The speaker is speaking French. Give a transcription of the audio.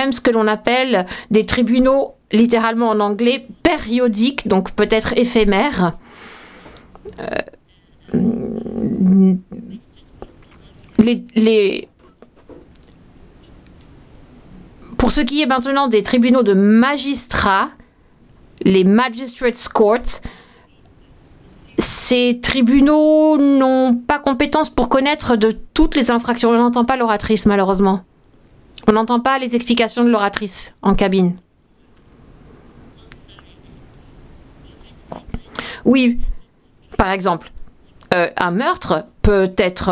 même ce que l'on appelle des tribunaux, littéralement en anglais, périodiques, donc peut-être éphémères. Pour ce qui est maintenant des tribunaux de magistrats, les Magistrates Courts, ces tribunaux n'ont pas compétence pour connaître de toutes les infractions. On n'entend pas l'oratrice, malheureusement. On n'entend pas les explications de l'oratrice en cabine. Oui, par exemple, un meurtre peut être